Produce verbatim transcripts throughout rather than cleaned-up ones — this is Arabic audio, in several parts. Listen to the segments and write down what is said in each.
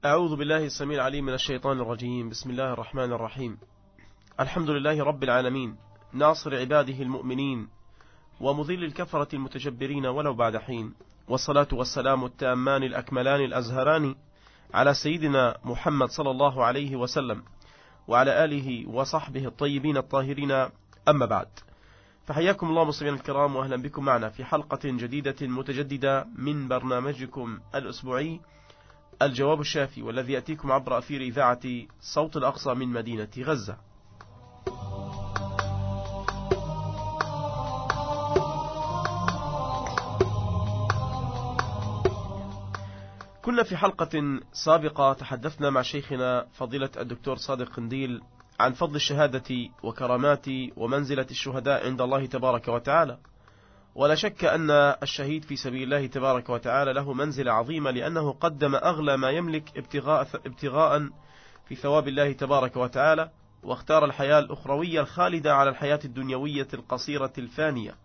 أعوذ بالله السميع العليم من الشيطان الرجيم. بسم الله الرحمن الرحيم. الحمد لله رب العالمين، ناصر عباده المؤمنين ومذل الكفرة المتجبرين ولو بعد حين، والصلاة والسلام التامان الأكملان الأزهران على سيدنا محمد صلى الله عليه وسلم وعلى آله وصحبه الطيبين الطاهرين، أما بعد، فحياكم الله مستمعينا الكرام، وأهلا بكم معنا في حلقة جديدة متجددة من برنامجكم الأسبوعي الجواب الشافي، والذي يأتيكم عبر أثير إذاعة صوت الأقصى من مدينة غزة. كنا في حلقة سابقة تحدثنا مع شيخنا فضيلة الدكتور صادق قنديل عن فضل الشهادة وكرامات ومنزلة الشهداء عند الله تبارك وتعالى، ولا شك أن الشهيد في سبيل الله تبارك وتعالى له منزلة عظيمة، لأنه قدم أغلى ما يملك ابتغاء, ابتغاء في ثواب الله تبارك وتعالى، واختار الحياة الأخروية الخالدة على الحياة الدنيوية القصيرة الفانية.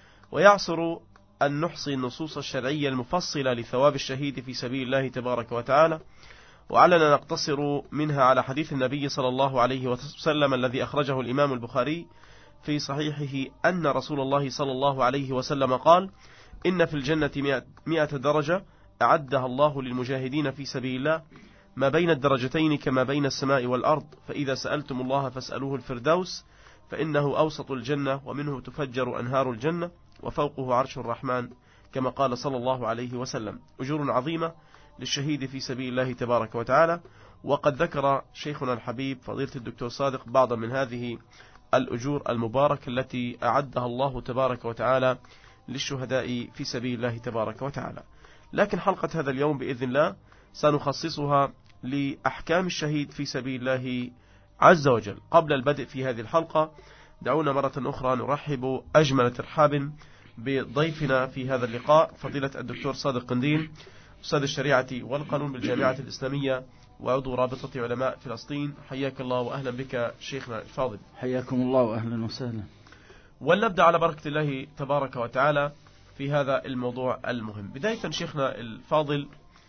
ويعصر أن نحصي النصوص الشرعية المفصلة لثواب الشهيد في سبيل الله تبارك وتعالى، وعلنا نقتصر منها على حديث النبي صلى الله عليه وسلم الذي أخرجه الإمام البخاري في صحيحه أن رسول الله صلى الله عليه وسلم قال: إن في الجنة مئة درجة أعدها الله للمجاهدين في سبيل الله، ما بين الدرجتين كما بين السماء والأرض، فإذا سألتم الله فاسألوه الفردوس، فإنه أوسط الجنة ومنه تفجر أنهار الجنة وفوقه عرش الرحمن، كما قال صلى الله عليه وسلم. أجور عظيمة للشهيد في سبيل الله تبارك وتعالى، وقد ذكر شيخنا الحبيب فضيلة الدكتور صادق بعضا من هذه الأجور المباركة التي أعدها الله تبارك وتعالى للشهداء في سبيل الله تبارك وتعالى. لكن حلقة هذا اليوم بإذن الله سنخصصها لأحكام الشهيد في سبيل الله عز وجل. قبل البدء في هذه الحلقة، دعونا مرة أخرى نرحب أجمل ترحاب بضيفنا في هذا اللقاء، فضيلة الدكتور صادق قنديل، أستاذ الشريعة والقانون بالجامعة الإسلامية وعضو رابطة علماء فلسطين. حياك الله وأهلا بك شيخنا الفاضل. حياكم الله وأهلا وسهلا. ولنبدأ على بركة الله تبارك وتعالى في هذا الموضوع المهم. بداية شيخنا الفاضل،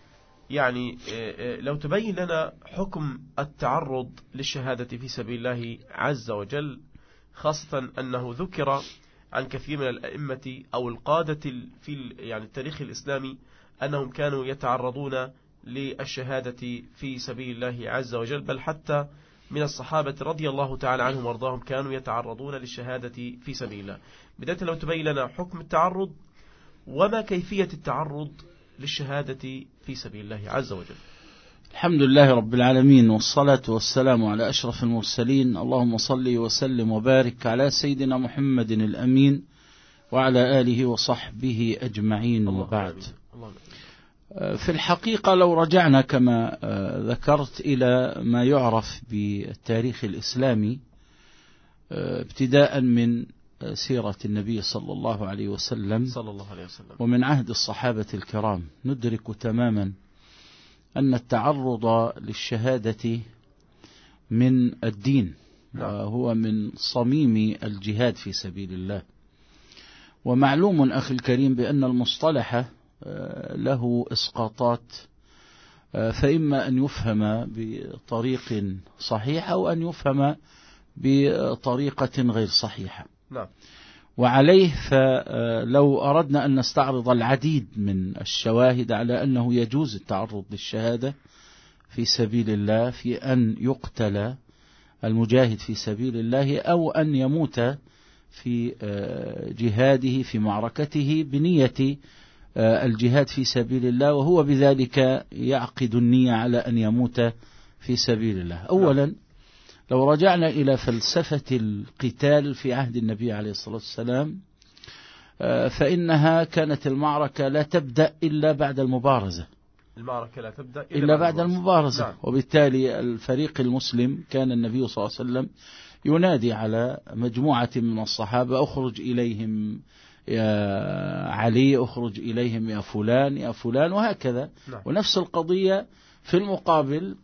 يعني لو تبين لنا حكم التعرض للشهادة في سبيل الله عز وجل، خاصة أنه ذكر عن كثير من الأئمة أو القادة في يعني التاريخ الإسلامي أنهم كانوا يتعرضون للشهادة في سبيل الله عز وجل، بل حتى من الصحابة رضي الله تعالى عنهم وارضاهم كانوا يتعرضون للشهادة في سبيل الله. بداية لو تبين لنا حكم التعرض وما كيفية التعرض للشهادة في سبيل الله عز وجل. الحمد لله رب العالمين، والصلاة والسلام على أشرف المرسلين، اللهم صل وسلم وبارك على سيدنا محمد الأمين وعلى آله وصحبه أجمعين، وبعد. في الحقيقة لو رجعنا كما ذكرت إلى ما يعرف بالتاريخ الإسلامي ابتداء من سيرة النبي صلى الله عليه وسلم صلى الله عليه وسلم ومن عهد الصحابة الكرام، ندرك تماما أن التعرض للشهادة من الدين، وهو من صميم الجهاد في سبيل الله. ومعلوم أخي الكريم بأن المصطلح له إسقاطات، فإما أن يفهم بطريق صحيح أو أن يفهم بطريقة غير صحيحة. نعم. وعليه فلو أردنا أن نستعرض العديد من الشواهد على أنه يجوز التعرض للشهادة في سبيل الله، في أن يقتل المجاهد في سبيل الله أو أن يموت في جهاده في معركته بنية الجهاد في سبيل الله، وهو بذلك يعقد النية على أن يموت في سبيل الله. أولا، لو رجعنا إلى فلسفة القتال في عهد النبي عليه الصلاة والسلام، فإنها كانت المعركة لا تبدأ إلا بعد المبارزة المعركة لا تبدأ إلا, إلا بعد المبارزة. نعم. وبالتالي الفريق المسلم كان النبي صلى الله عليه وسلم ينادي على مجموعة من الصحابة: أخرج إليهم يا علي، أخرج إليهم يا فلان يا فلان، وهكذا. نعم. ونفس القضية في المقابل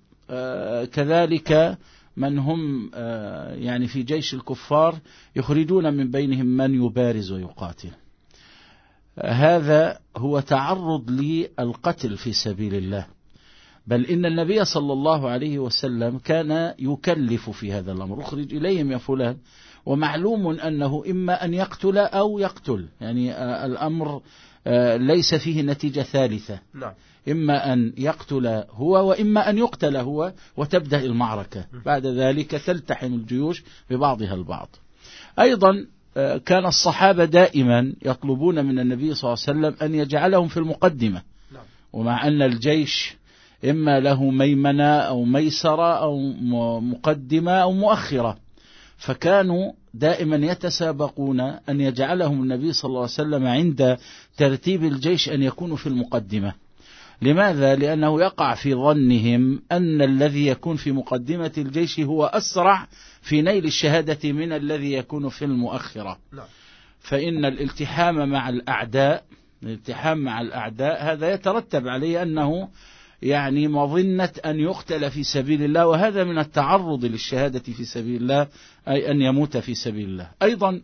كذلك من هم يعني في جيش الكفار يخرجون من بينهم من يبارز ويقاتل. هذا هو تعرض للقتل في سبيل الله. بل إن النبي صلى الله عليه وسلم كان يكلف في هذا الأمر، اخرج إليهم يا فلان، ومعلوم أنه إما أن يقتل أو يقتل، يعني الأمر ليس فيه نتيجة ثالثة. نعم. إما أن يقتل هو وإما أن يقتل هو وتبدأ المعركة، بعد ذلك تلتحم الجيوش ببعضها البعض. أيضا كان الصحابة دائما يطلبون من النبي صلى الله عليه وسلم أن يجعلهم في المقدمة، ومع أن الجيش إما له ميمنة أو ميسرة أو مقدمة أو مؤخرة، فكانوا دائما يتسابقون أن يجعلهم النبي صلى الله عليه وسلم عند ترتيب الجيش أن يكونوا في المقدمة. لماذا؟ لأنه يقع في ظنهم أن الذي يكون في مقدمة الجيش هو أسرع في نيل الشهادة من الذي يكون في المؤخرة. فإن الالتحام مع الأعداء الالتحام مع الأعداء هذا يترتب عليه أنه يعني مظنة أن يقتل في سبيل الله، وهذا من التعرض للشهادة في سبيل الله، أي أن يموت في سبيل الله. أيضا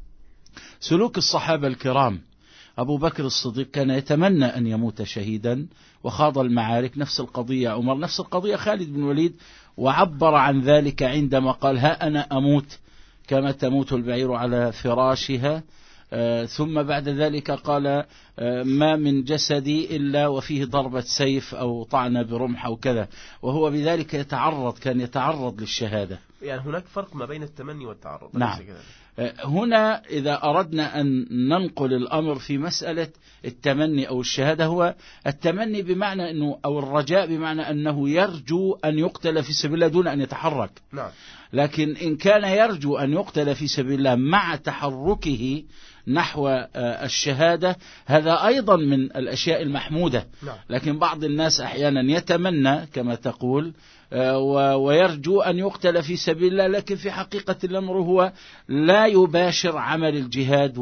سلوك الصحابة الكرام، أبو بكر الصديق كان يتمنى أن يموت شهيدا وخاض المعارك، نفس القضية عمر، نفس القضية خالد بن الوليد، وعبر عن ذلك عندما قال ها أنا أموت كما تموت البعير على فراشها. آه ثم بعد ذلك قال آه ما من جسدي إلا وفيه ضربة سيف أو طعنة برمح أو كذا، وهو بذلك يتعرض كان يتعرض للشهادة. يعني هناك فرق ما بين التمني والتعرض. نعم. آه هنا إذا أردنا أن ننقل الأمر في مسألة التمني أو الشهادة، هو التمني بمعنى أنه أو الرجاء بمعنى أنه يرجو أن يقتل في سبيل الله دون أن يتحرك. نعم. لكن إن كان يرجو أن يقتل في سبيل الله مع تحركه نحو الشهادة، هذا أيضا من الأشياء المحمودة. لكن بعض الناس أحيانا يتمنى كما تقول ويرجو أن يقتل في سبيل الله، لكن في حقيقة الأمر هو لا يباشر عمل الجهاد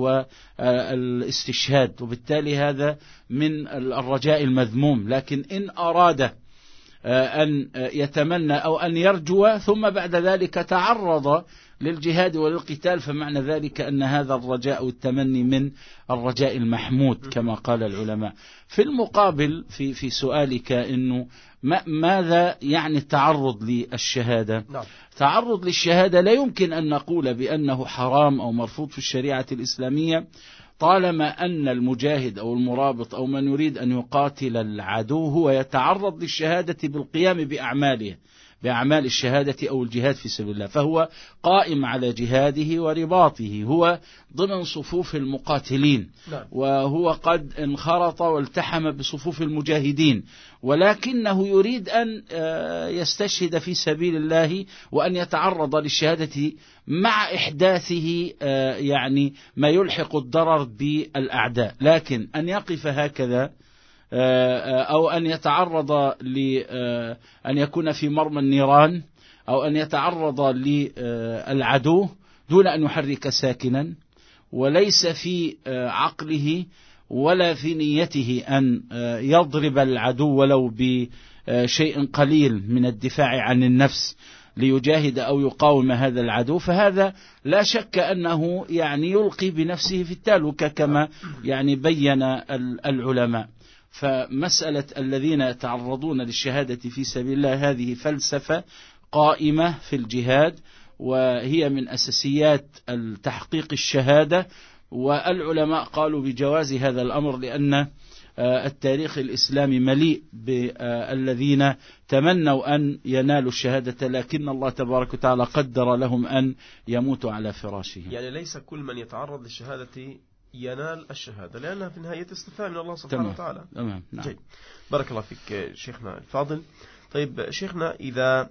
والاستشهاد، وبالتالي هذا من الرجاء المذموم. لكن إن أراد أن يتمنى أو أن يرجو ثم بعد ذلك تعرض للجهاد وللقتال، فمعنى ذلك أن هذا الرجاء والتمني من الرجاء المحمود كما قال العلماء. في المقابل في في سؤالك إنه ماذا يعني التعرض للشهادة؟ نعم. تعرض للشهادة لا يمكن أن نقول بأنه حرام أو مرفوض في الشريعة الإسلامية طالما أن المجاهد أو المرابط أو من يريد أن يقاتل العدو هو يتعرض للشهادة بالقيام بأعماله بأعمال الشهادة أو الجهاد في سبيل الله، فهو قائم على جهاده ورباطه، هو ضمن صفوف المقاتلين. نعم. وهو قد انخرط والتحم بصفوف المجاهدين، ولكنه يريد أن يستشهد في سبيل الله وأن يتعرض للشهادة مع إحداثه يعني ما يلحق الضرر بالأعداء. لكن أن يقف هكذا أو أن يتعرض لأن يكون في مرمى النيران أو أن يتعرض للعدو دون أن يحرك ساكنا، وليس في عقله ولا في نيته أن يضرب العدو ولو بشيء قليل من الدفاع عن النفس ليجاهد أو يقاوم هذا العدو، فهذا لا شك أنه يعني يلقي بنفسه في التهلكة كما يعني بين العلماء. فمسألة الذين يتعرضون للشهادة في سبيل الله هذه فلسفة قائمة في الجهاد، وهي من أساسيات التحقيق الشهادة، والعلماء قالوا بجواز هذا الأمر لأن التاريخ الإسلامي مليء بالذين تمنوا أن ينالوا الشهادة لكن الله تبارك وتعالى قدر لهم أن يموتوا على فراشهم. يعني ليس كل من يتعرض للشهادة ينال الشهادة، لأنها في النهاية استثناء من الله سبحانه تمام. وتعالى. تمام. نعم. جيد. بارك الله فيك شيخنا الفاضل. طيب شيخنا، إذا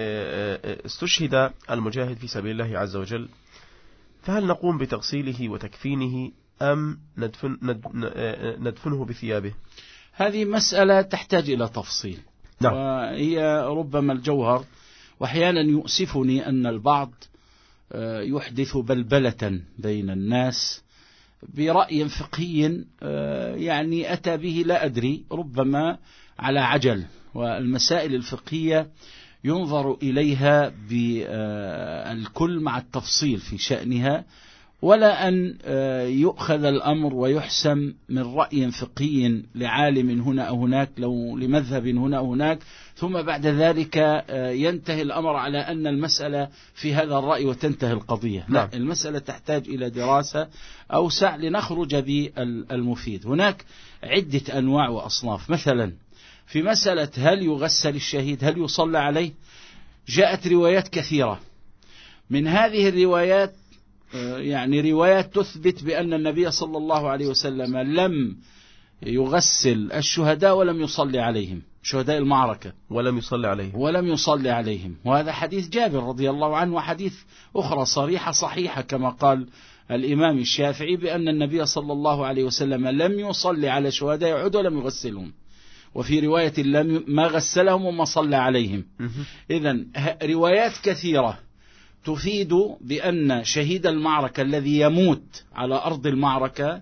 استشهد المجاهد في سبيل الله عز وجل، فهل نقوم بتغسيله وتكفينه أم ندفن ندفنه بثيابه؟ هذه مسألة تحتاج إلى تفصيل. نعم. وهي ربما الجوهر، وأحيانا يؤسفني أن البعض يحدث بلبلة بين الناس برأي فقهي يعني أتى به لا أدري، ربما على عجل. والمسائل الفقهية ينظر إليها بالكل مع التفصيل في شأنها، ولا أن يؤخذ الأمر ويحسم من رأي فقهي لعالم هنا أو هناك، لو لمذهب هنا أو هناك، ثم بعد ذلك ينتهي الأمر على أن المسألة في هذا الرأي وتنتهي القضية. لا، المسألة تحتاج إلى دراسة أوسع لنخرج بالمفيد. هناك عدة أنواع وأصناف. مثلا في مسألة هل يغسل الشهيد، هل يصلى عليه، جاءت روايات كثيرة. من هذه الروايات يعني روايات تثبت بأن النبي صلى الله عليه وسلم لم يغسل الشهداء ولم يصلي عليهم، شهداء المعركة، ولم يصلي عليهم ولم يصلي عليهم. وهذا حديث جابر رضي الله عنه، وحديث أخرى صريحة صحيحة كما قال الإمام الشافعي بأن النبي صلى الله عليه وسلم لم يصلي على شهداء أحد ولم يغسلهم، وفي رواية لم ما غسلهم وما صلى عليهم. إذن روايات كثيرة تفيد بأن شهيد المعركة الذي يموت على أرض المعركة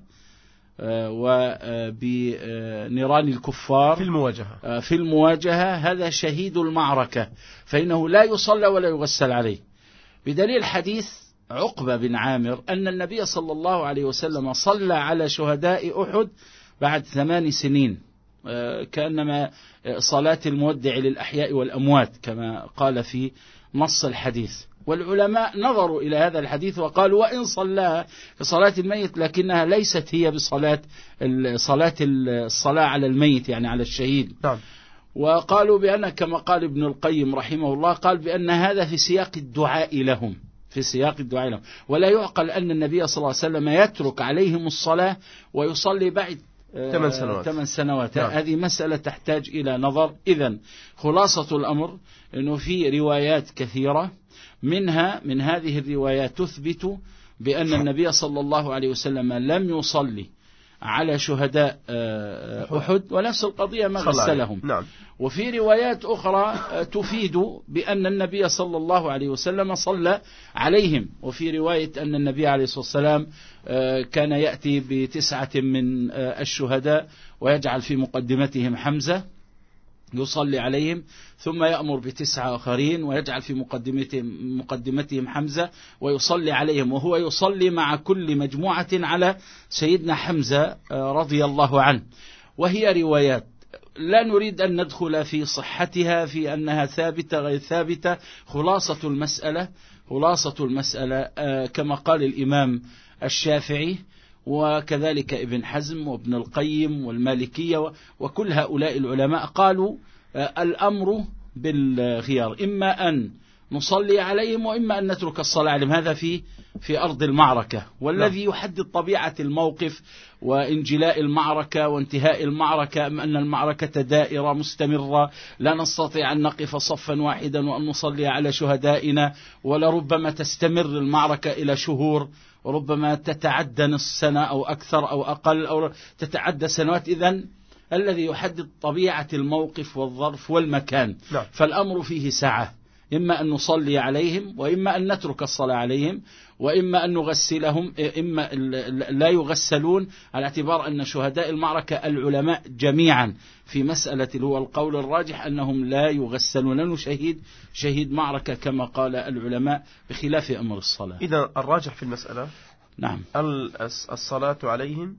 وبنيران الكفار في المواجهة في المواجهة هذا شهيد المعركة، فإنه لا يصلى ولا يغسل عليه، بدليل حديث عقبة بن عامر أن النبي صلى الله عليه وسلم صلى على شهداء أحد بعد ثمان سنين، كأنما صلاة المودع للأحياء والأموات كما قال في نص الحديث. والعلماء نظروا إلى هذا الحديث وقالوا وإن صلى في صلاة الميت لكنها ليست هي بصلاة صلاة الصلاة على الميت يعني على الشهيد. نعم. وقالوا بأن كما قال ابن القيم رحمه الله قال بأن هذا في سياق الدعاء لهم، في سياق الدعاء لهم، ولا يعقل أن النبي صلى الله عليه وسلم يترك عليهم الصلاة ويصلي بعد ثمان سنوات, ثمان سنوات. نعم. هذه مسألة تحتاج إلى نظر. إذن خلاصة الأمر أنه في روايات كثيرة، منها من هذه الروايات تثبت بأن النبي صلى الله عليه وسلم لم يصلي على شهداء أحد، ونفس القضية ما غسلهم. نعم. وفي روايات أخرى تفيد بأن النبي صلى الله عليه وسلم صلى عليهم، وفي رواية أن النبي عليه الصلاة والسلام كان يأتي بتسعة من الشهداء ويجعل في مقدمتهم حمزة يصلي عليهم، ثم يأمر بتسعة آخرين ويجعل في مقدمتهم, مقدمتهم حمزة ويصلي عليهم، وهو يصلي مع كل مجموعة على سيدنا حمزة رضي الله عنه. وهي روايات لا نريد أن ندخل في صحتها في أنها ثابتة غير ثابتة. خلاصة المسألة خلاصة المسألة كما قال الإمام الشافعي وكذلك ابن حزم وابن القيم والمالكية وكل هؤلاء العلماء قالوا الأمر بالخيار، إما أن نصلي عليهم وإما أن نترك الصلاة عليهم. هذا في في أرض المعركة، والذي يحدد طبيعة الموقف وانجلاء المعركة وانتهاء المعركة أم أن المعركة دائرة مستمرة لا نستطيع أن نقف صفا واحدا وأن نصلي على شهدائنا، ولربما تستمر المعركة إلى شهور وربما تتعدى نصف سنة أو أكثر أو أقل أو تتعدى سنوات. إذن الذي يحدد طبيعة الموقف والظرف والمكان. نعم. فالأمر فيه سعة، إما أن نصلي عليهم وإما أن نترك الصلاة عليهم وإما أن نغسلهم، إما لا يغسلون، على اعتبار أن شهداء المعركة العلماء جميعا في مسألة هو القول الراجح أنهم لا يغسلون، لأنه شهيد شهيد معركة كما قال العلماء بخلاف أمر الصلاة. إذا الراجح في المسألة نعم الصلاة عليهم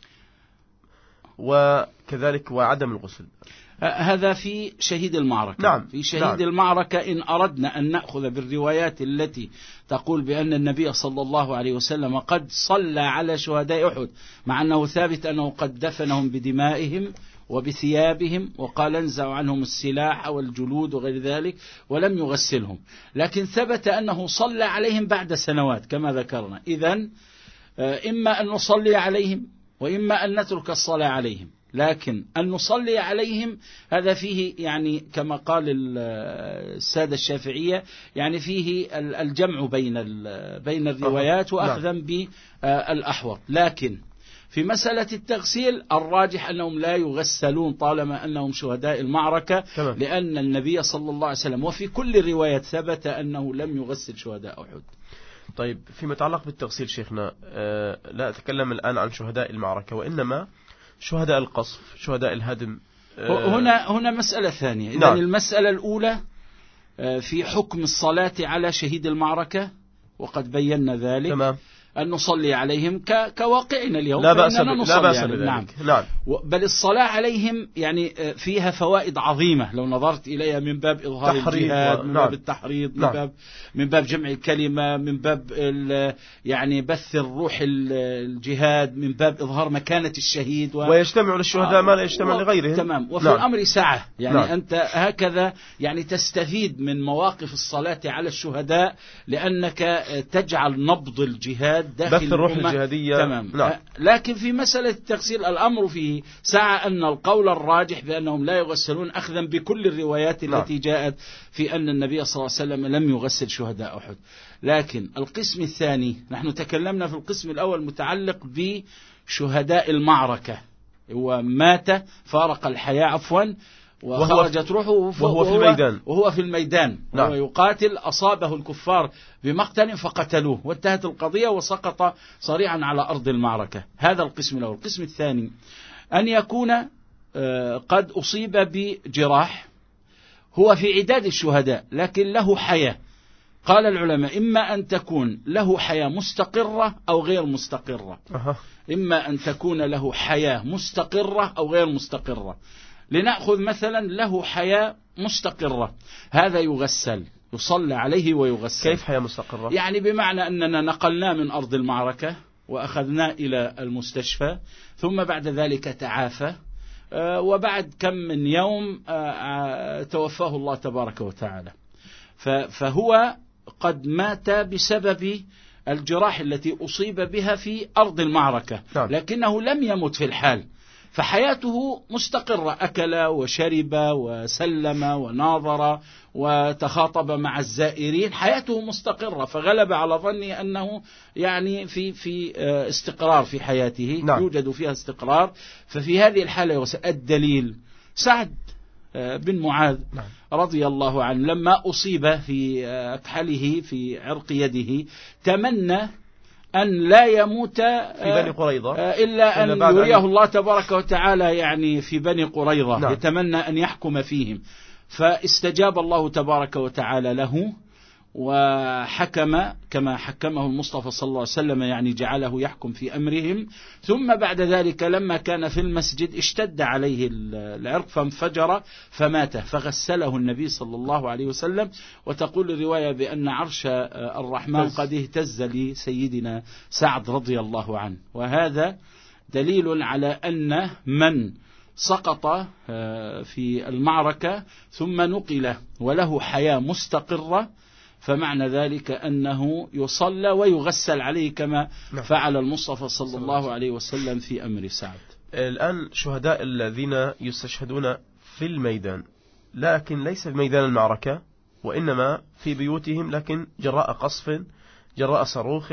وكذلك وعدم الغسل. هذا في شهيد المعركة. نعم. في شهيد نعم. المعركة إن أردنا أن نأخذ بالروايات التي تقول بأن النبي صلى الله عليه وسلم قد صلى على شهداء أحد، مع أنه ثابت أنه قد دفنهم بدمائهم وبثيابهم وقال انزعوا عنهم السلاح والجلود وغير ذلك ولم يغسلهم، لكن ثبت أنه صلى عليهم بعد سنوات كما ذكرنا. إذن إما أن نصلي عليهم وإما أن نترك الصلاة عليهم، لكن أن نصلي عليهم هذا فيه يعني كما قال السادة الشافعية يعني فيه الجمع بين بين الروايات وأخذا بالأحوط. لكن في مسألة التغسيل الراجح أنهم لا يغسلون طالما أنهم شهداء المعركة، تمام. لأن النبي صلى الله عليه وسلم وفي كل الروايات ثبت أنه لم يغسل شهداء أحد. طيب فيما يتعلق بالتغسيل شيخنا، آه لا أتكلم الآن عن شهداء المعركة وإنما شهداء القصف، شهداء الهدم. آه هنا هنا مسألة ثانية. إذن نعم. المسألة الأولى في حكم الصلاة على شهيد المعركة وقد بينا ذلك. تمام. أن نصلي عليهم كواقعنا اليوم، لا بأس لا بأس بذلك. نعم. نعم. بل الصلاة عليهم يعني فيها فوائد عظيمة لو نظرت إليها من باب إظهار الجهاد، و... من نعم. باب التحريض، نعم. من باب من باب جمع الكلمة، من باب يعني بث الروح الجهاد، من باب إظهار مكانة الشهيد، و... ويجتمع للشهداء ما لا يجتمع و... لغيرهم. تمام. وفي نعم. الأمر سعة، يعني نعم. أنت هكذا يعني تستفيد من مواقف الصلاة على الشهداء، لأنك تجعل نبض الجهاد داخل بث الروح الأمة. الجهادية. تمام. نعم. لكن في مسألة التغسيل الأمر فيه سعى أن القول الراجح بأنهم لا يغسلون أخذا بكل الروايات التي نعم. جاءت في أن النبي صلى الله عليه وسلم لم يغسل شهداء أحد. لكن القسم الثاني، نحن تكلمنا في القسم الأول متعلق بشهداء المعركة، هو مات فارق الحياة عفوا وخرجت روحه وهو في الميدان وهو في الميدان نعم. وهو يقاتل، أصابه الكفار بمقتل فقتلوه وانتهت القضية وسقط صريعا على أرض المعركة. هذا القسم الأول. القسم الثاني أن يكون قد أصيب بجراح، هو في عداد الشهداء لكن له حياة. قال العلماء إما أن تكون له حياة مستقرة أو غير مستقرة. أه. إما أن تكون له حياة مستقرة أو غير مستقرة. لنأخذ مثلا له حياة مستقرة، هذا يغسل، يصلى عليه ويغسل. كيف حياة مستقرة؟ يعني بمعنى أننا نقلناه من أرض المعركة وأخذناه إلى المستشفى، ثم بعد ذلك تعافى، وبعد كم من يوم توفاه الله تبارك وتعالى، فهو قد مات بسبب الجراح التي أصيب بها في أرض المعركة. نعم. لكنه لم يمت في الحال، فحياته مستقرة، أكل وشرب وسلم وناظر وتخاطب مع الزائرين، حياته مستقرة، فغلب على ظني أنه يعني في في استقرار في حياته. نعم. يوجد فيها استقرار. ففي هذه الحالة الدليل سعد بن معاذ نعم. رضي الله عنه لما أصيب في أكحله في عرق يده تمنى أن لا يموت في بني قريظة إلا أن يريه الله تبارك وتعالى يعني في بني قريظة. نعم. يتمنى أن يحكم فيهم، فاستجاب الله تبارك وتعالى له وحكم كما حكمه المصطفى صلى الله عليه وسلم، يعني جعله يحكم في أمرهم. ثم بعد ذلك لما كان في المسجد اشتد عليه العرق فانفجر فمات، فغسله النبي صلى الله عليه وسلم. وتقول الرواية بأن عرش الرحمن قد اهتز لسيدنا سعد رضي الله عنه. وهذا دليل على أن من سقط في المعركة ثم نقل وله حياة مستقرة، فمعنى ذلك أنه يصلى ويغسل عليه كما نعم. فعل المصطفى صلى الله عليه وسلم في أمر سعد. الآن شهداء الذين يستشهدون في الميدان، لكن ليس في ميدان المعركة وإنما في بيوتهم، لكن جراء قصف جراء صاروخ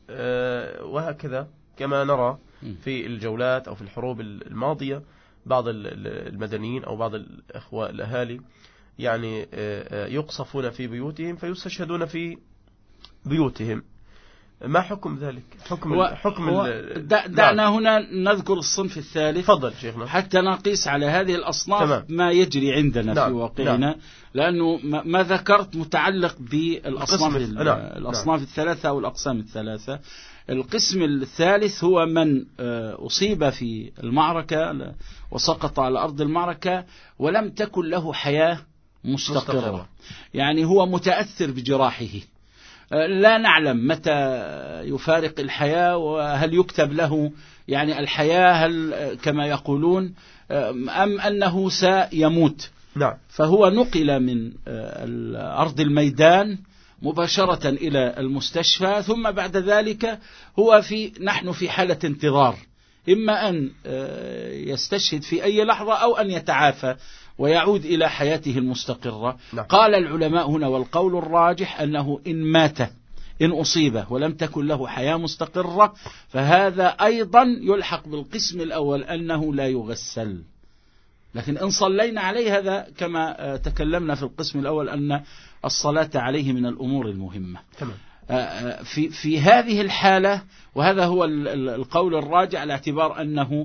وهكذا كما نرى في الجولات أو في الحروب الماضية، بعض المدنيين أو بعض الأخوة الأهالي يعني يقصفون في بيوتهم فيستشهدون في بيوتهم. ما حكم ذلك؟ حكم و... حكم و... ال... دعنا نعم. هنا نذكر الصنف الثالث. فضل شيخنا. حتى نقيس على هذه الأصناف تمام. ما يجري عندنا نعم. في واقعنا نعم. لأنه ما ذكرت متعلق بالأصناف ال... نعم. الأصناف نعم. الثلاثة أو الأقسام الثلاثة. القسم الثالث هو من أصيب في المعركة وسقط على أرض المعركة ولم تكن له حياة مستقرة, مستقرة. يعني هو متأثر بجراحه، لا نعلم متى يفارق الحياة وهل يكتب له يعني الحياة هل كما يقولون أم أنه سيموت. نعم. فهو نقل من أرض الميدان مباشرة إلى المستشفى، ثم بعد ذلك هو في نحن في حالة انتظار، إما أن يستشهد في أي لحظة أو أن يتعافى ويعود إلى حياته المستقرة. نعم. قال العلماء هنا والقول الراجح أنه إن مات إن أصيب ولم تكن له حياة مستقرة فهذا أيضا يلحق بالقسم الأول أنه لا يغسل. لكن إن صلينا عليه هذا كما تكلمنا في القسم الأول أن الصلاة عليه من الأمور المهمة. تمام. في في هذه الحالة، وهذا هو القول الراجع على اعتبار أنه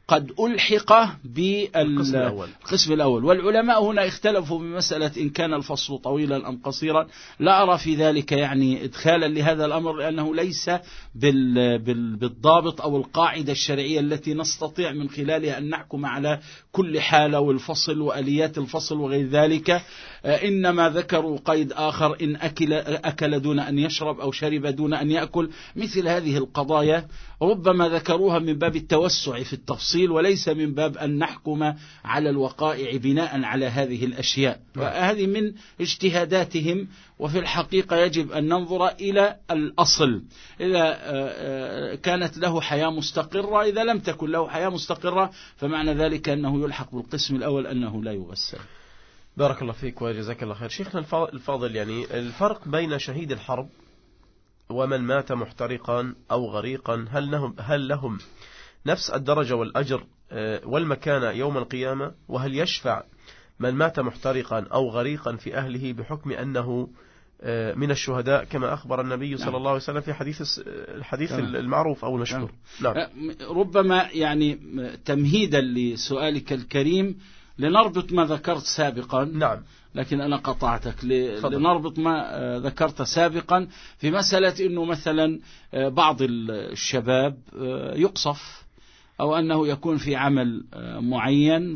قد ألحق بالقسم الأول. بالقسم الأول. والعلماء هنا اختلفوا بمسألة إن كان الفصل طويلا أم قصيرا. لا أرى في ذلك يعني إدخالا لهذا الأمر، لأنه ليس بال بال بالضابط أو القاعدة الشرعية التي نستطيع من خلالها أن نحكم على كل حالة والفصل وآليات الفصل وغير ذلك. إنما ذكروا قيد آخر: إن أكل, أكل دون أن يشرب أو شرب دون أن يأكل. مثل هذه القضايا ربما ذكروها من باب التوسع في التفصيل، وليس من باب أن نحكم على الوقائع بناء على هذه الأشياء. هذه من اجتهاداتهم، وفي الحقيقة يجب أن ننظر إلى الأصل. إذا كانت له حياة مستقرة، إذا لم تكن له حياة مستقرة فمعنى ذلك أنه يلحق بالقسم الأول، أنه لا يغسل. بارك الله فيك وجزاك الله خير. شيخنا الفاضل، يعني الفرق بين شهيد الحرب ومن مات محترقا أو غريقا، هل لهم, هل لهم نفس الدرجة والأجر والمكانة يوم القيامة؟ وهل يشفع من مات محترقا أو غريقا في أهله بحكم أنه من الشهداء كما أخبر النبي صلى الله عليه وسلم في حديث الحديث المعروف أو المشهور؟ نعم. ربما يعني تمهيدا لسؤالك الكريم لنربط ما ذكرت سابقا. نعم. لكن أنا قطعتك لنربط ما ذكرت سابقا في مسألة أنه مثلا بعض الشباب يقصف، أو أنه يكون في عمل معين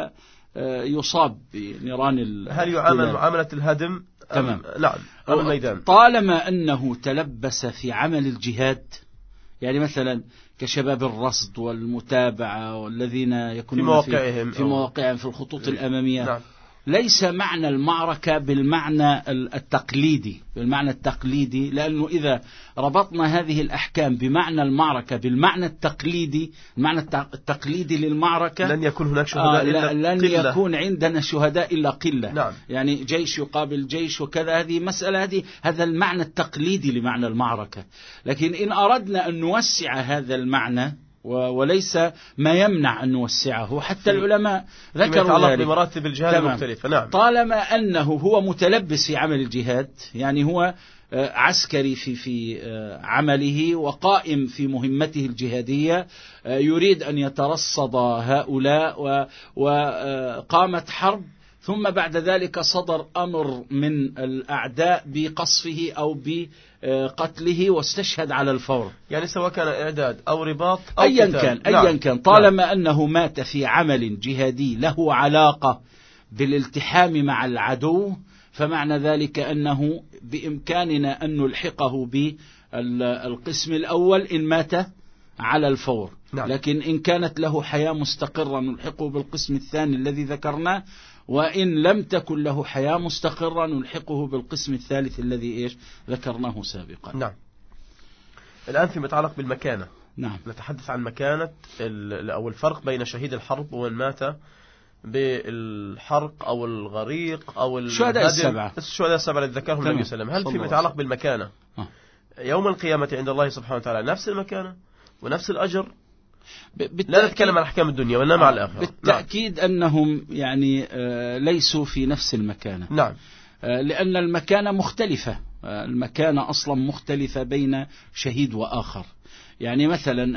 فيصاب بنيران ال هل يعامل معاملة الهدم؟ تمام. نعم. أو الميدان. طالما أنه تلبس في عمل الجهاد، يعني مثلا كشباب الرصد والمتابعة والذين يكونون في مواقعهم في, في مواقعهم في الخطوط الأمامية. نعم. ليس معنى المعركة بالمعنى التقليدي بالمعنى التقليدي لأنه إذا ربطنا هذه الأحكام بمعنى المعركة بالمعنى التقليدي، المعنى التقليدي للمعركة، لن يكون هناك شهداء آه إلا لن قلة. يكون عندنا شهداء إلا قلة. نعم. يعني جيش يقابل جيش وكذا، هذه مسألة، هذه هذا المعنى التقليدي لمعنى المعركة. لكن إن أردنا أن نوسع هذا المعنى، وليس ما يمنع أن نوسعه، حتى العلماء ذكروا ذلك بمراتب الجهاد المختلفة. نعم. طالما أنه هو متلبس في عمل الجهاد، يعني هو عسكري في في عمله وقائم في مهمته الجهادية، يريد أن يترصد هؤلاء، وقامت حرب، ثم بعد ذلك صدر أمر من الأعداء بقصفه أو بقتله واستشهد على الفور، يعني سواء كان إعداد أو رباط أو أيا قتال. كان أيا نعم. كان طالما نعم. أنه مات في عمل جهادي له علاقة بالالتحام مع العدو، فمعنى ذلك أنه بإمكاننا أن نلحقه بالقسم الأول إن مات على الفور. نعم. لكن إن كانت له حياة مستقرة نلحقه بالقسم الثاني الذي ذكرناه، وإن لم تكن له حياة مستقرة نلحقه بالقسم الثالث الذي إيش ذكرناه سابقا. نعم. الآن فيما يتعلق بالمكانة، نعم. نتحدث عن مكانة أو الفرق بين شهيد الحرب ومن مات بالحرق أو الغريق أو الشهداء السبعة الشهداء السبعة الذي ذكرهم النبي صلى الله عليه وسلم. هل فيما يتعلق بالمكانة آه. يوم القيامة عند الله سبحانه وتعالى نفس المكانة ونفس الأجر؟ لا نتكلم عن أحكام الدنيا وإنما على الآخرة. بالتأكيد نعم. أنهم يعني ليسوا في نفس المكانة. نعم. لأن المكانة مختلفة، المكانة أصلا مختلفة بين شهيد وآخر. يعني مثلا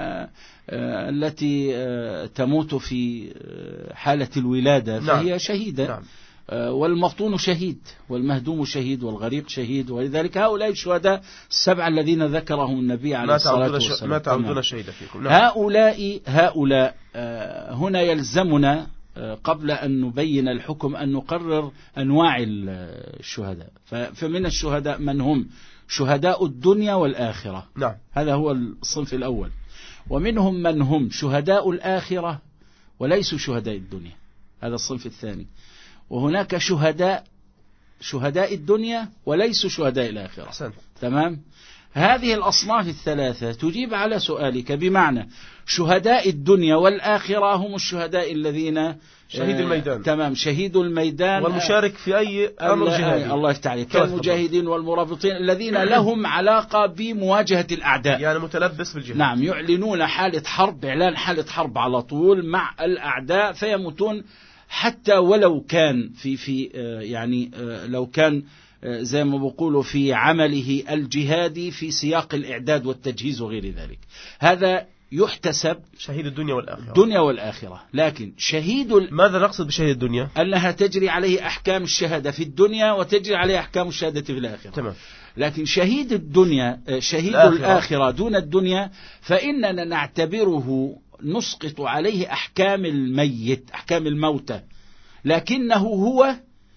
التي تموت في حالة الولادة فهي نعم. شهيدة. نعم. والمفطون شهيد والمهدوم شهيد والغريق شهيد، ولذلك هؤلاء الشهداء السبعة الذين ذكرهم النبي عليه الصلاة والسلام ما تعودون شهيدا فيكم. نعم. هؤلاء هؤلاء هنا يلزمنا قبل أن نبين الحكم أن نقرر أنواع الشهداء. فمن الشهداء من هم شهداء الدنيا والآخرة. نعم. هذا هو الصنف الأول. ومنهم من هم شهداء الآخرة وليسوا شهداء الدنيا، هذا الصنف الثاني. وهناك شهداء شهداء الدنيا وليسوا شهداء الآخرة. أحسنت. تمام. هذه الأصناف الثلاثة تجيب على سؤالك، بمعنى شهداء الدنيا والآخرة هم الشهداء الذين شهيد الميدان. تمام، شهيد الميدان والمشارك في أي أمر جهادي. الله يفتح عليك، كالمجاهدين والمرابطين الذين لهم علاقة بمواجهة الأعداء، يعني متلبس بالجهاد. نعم، يعلنون حالة حرب، إعلان حالة حرب على طول مع الأعداء، فيموتون حتى ولو كان في في يعني لو كان زي ما بقولوا في عمله الجهادي في سياق الإعداد والتجهيز وغير ذلك. هذا يحتسب شهيد الدنيا والآخرة. الدنيا والآخرة. لكن شهيد ال... ماذا نقصد بشهيد الدنيا؟ أنها تجري عليه أحكام الشهادة في الدنيا وتجري عليه أحكام الشهادة في الآخرة. تمام. لكن شهيد الدنيا شهيد الآخرة. الآخرة دون الدنيا فإننا نعتبره نسقط عليه أحكام الميت أحكام الموتى، لكنه هو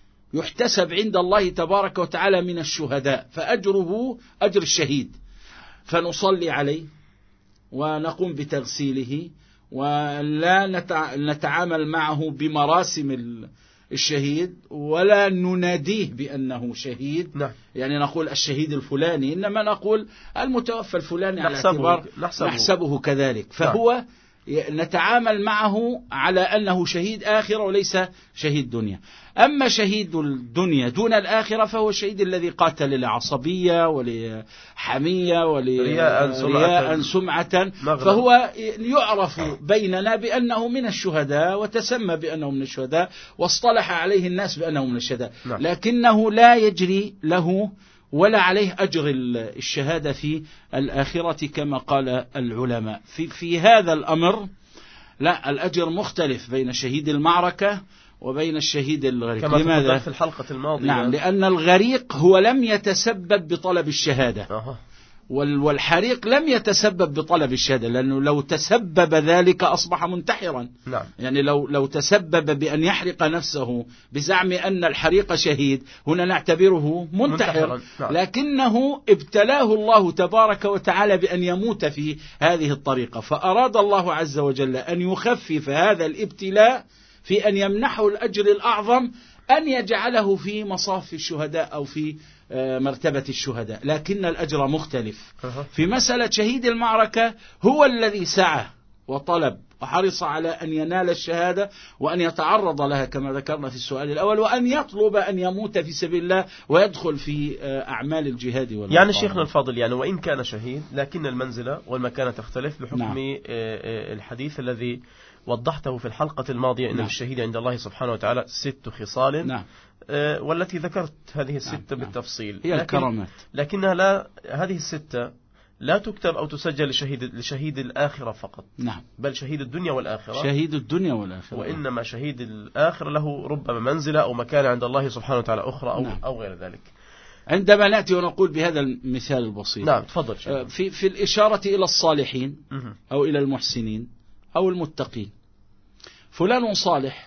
يحتسب عند الله تبارك وتعالى من الشهداء، فأجره أجر الشهيد، فنصلي عليه ونقوم بتغسيله ولا نتعامل معه بمراسم الشهيد ولا نناديه بأنه شهيد. نعم. يعني نقول الشهيد الفلاني، إنما نقول المتوفى الفلاني على نحسبه اعتبار نحسبه, نحسبه كذلك. فهو نعم. نتعامل معه على أنه شهيد آخرة وليس شهيد دنيا. أما شهيد الدنيا دون الآخرة فهو الشهيد الذي قاتل لعصبية ولحمية ولرياء سمعة, سمعة فهو يعرف بيننا بأنه من الشهداء وتسمى بأنه من الشهداء واصطلح عليه الناس بأنه من الشهداء. نعم. لكنه لا يجري له ولا عليه أجر الشهادة في الآخرة كما قال العلماء. في, في هذا الأمر لا، الأجر مختلف بين شهيد المعركة وبين الشهيد الغريق. كما لماذا؟ في الحلقة الماضية. نعم، لأن الغريق هو لم يتسبب بطلب الشهادة. أه. والحريق لم يتسبب بطلب الشهادة، لأنه لو تسبب ذلك أصبح منتحرا. نعم. يعني لو لو تسبب بأن يحرق نفسه بزعم أن الحريق شهيد، هنا نعتبره منتحر. نعم. لكنه ابتلاه الله تبارك وتعالى بأن يموت في هذه الطريقة، فأراد الله عز وجل أن يخفف هذا الابتلاء في أن يمنحه الأجر الأعظم، أن يجعله في مصاف الشهداء أو في مرتبة الشهداء، لكن الأجر مختلف. في مسألة شهيد المعركة هو الذي سعى وطلب وحرص على أن ينال الشهادة وأن يتعرض لها كما ذكرنا في السؤال الأول، وأن يطلب أن يموت في سبيل الله ويدخل في أعمال الجهاد والمقاومة. يعني شيخنا الفاضل، يعني وإن كان شهيد لكن المنزلة والمكانة تختلف بحكم نعم. الحديث الذي وضحته في الحلقة الماضية إن نعم. الشهيد عند الله سبحانه وتعالى ست خصال نعم. أه والتي ذكرت هذه الستة نعم. بالتفصيل، هي لكن الكرامات، لكنها لا، هذه الستة لا تكتب أو تسجل لشهيد لشهيد الآخرة فقط. نعم. بل شهيد الدنيا والآخرة. شهيد الدنيا والآخرة. وإنما شهيد الآخرة له ربما منزلة أو مكانة عند الله سبحانه وتعالى أخرى أو, نعم. أو غير ذلك. عندما نأتي ونقول بهذا المثال البسيط، نعم تفضل شيخ. في في الإشارة إلى الصالحين أو إلى المحسنين أو المتقين، فلان صالح،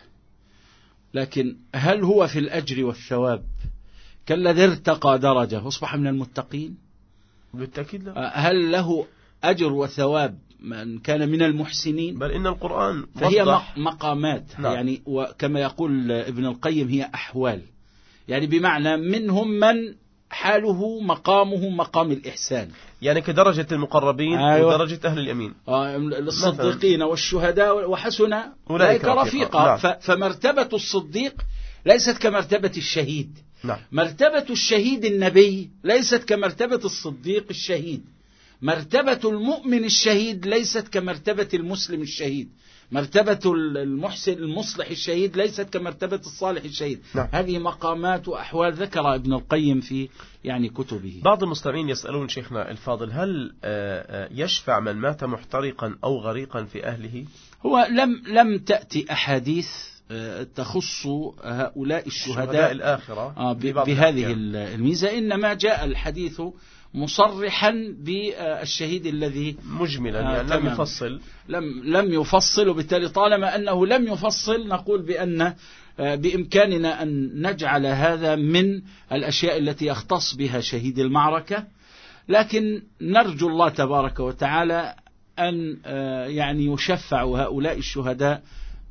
لكن هل هو في الأجر والثواب كالذي ارتقى درجة أصبح من المتقين؟ بالتأكيد لا. هل له أجر وثواب من كان من المحسنين؟ بل إن القرآن فهي مقامات. نعم. يعني وكما يقول ابن القيم هي أحوال، يعني بمعنى منهم من حاله مقامه مقام الإحسان، يعني كدرجة المقربين. أيوة. ودرجة أهل اليمين الصديقين والشهداء وحسن أولئك رفيقا. نعم. فمرتبة الصديق ليست كمرتبة الشهيد. نعم. مرتبة الشهيد النبي ليست كمرتبة الصديق الشهيد. مرتبة المؤمن الشهيد ليست كمرتبة المسلم الشهيد. مرتبة المحسن المصلح الشهيد ليست كمرتبة الصالح الشهيد. نعم. هذه مقامات وأحوال ذكر ابن القيم في يعني كتبه. بعض المستمعين يسألون شيخنا الفاضل، هل يشفع من مات محترقا أو غريقا في أهله؟ هو لم لم تأتي أحاديث تخص هؤلاء الشهداء الآخرة بهذه الميزة، إنما جاء الحديث مصرحا بالشهيد الذي مجملا يعني لم يفصل لم لم يفصل وبالتالي طالما أنه لم يفصل نقول بأن بإمكاننا أن نجعل هذا من الأشياء التي يختص بها شهيد المعركة، لكن نرجو الله تبارك وتعالى أن يعني يشفع هؤلاء الشهداء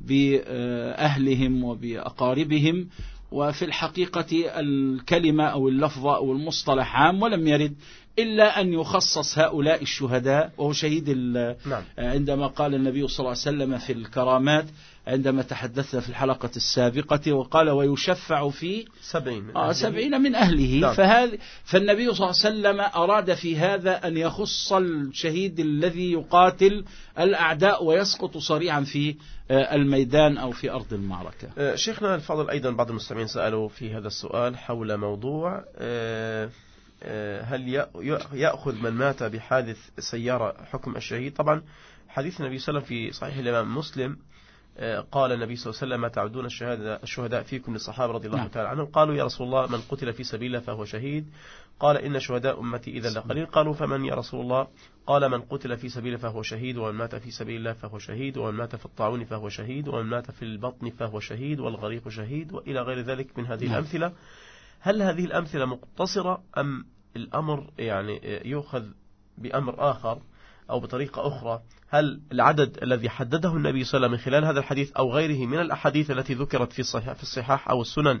بأهلهم وبأقاربهم. وفي الحقيقة الكلمة أو اللفظة أو المصطلح عام، ولم يرد إلا أن يخصص هؤلاء الشهداء، وهو شهيد نعم. عندما قال النبي صلى الله عليه وسلم في الكرامات عندما تحدثنا في الحلقة السابقة وقال ويشفع في سبعين من, آه سبعين من أهله. نعم. فهذا فالنبي صلى الله عليه وسلم أراد في هذا أن يخص الشهيد الذي يقاتل الأعداء ويسقط صريعا في الميدان أو في أرض المعركة. شيخنا الفاضل، أيضا بعض المستمعين سألوا في هذا السؤال حول موضوع هل يأخذ من مات بحادث سيارة حكم الشهيد؟ طبعا حديث النبي صلى الله عليه وسلم في صحيح الإمام مسلم قال النبي صلى الله عليه وسلم: ما تعدون الشهداء, الشهداء فيكم للصحابة رضي الله نعم. تعالى عنهم. قالوا: يا رسول الله من قتل في سبيل الله فهو شهيد. قال: إن شهداء أمتي إذا لقليل. قالوا: فمن يا رسول الله؟ قال: من قتل في سبيل الله فهو شهيد، ومن مات في سبيل الله فهو شهيد، ومن مات في الطاعون فهو شهيد، ومن مات في البطن فهو شهيد، والغريق شهيد، وإلى غير ذلك من هذه نعم. الأمثلة. هل هذه الأمثلة مقتصرة أم الأمر يعني يؤخذ بأمر آخر أو بطريقة أخرى؟ هل العدد الذي حدده النبي صلى الله عليه وسلم من خلال هذا الحديث أو غيره من الأحاديث التي ذكرت في الصحيح في الصحاح أو السنن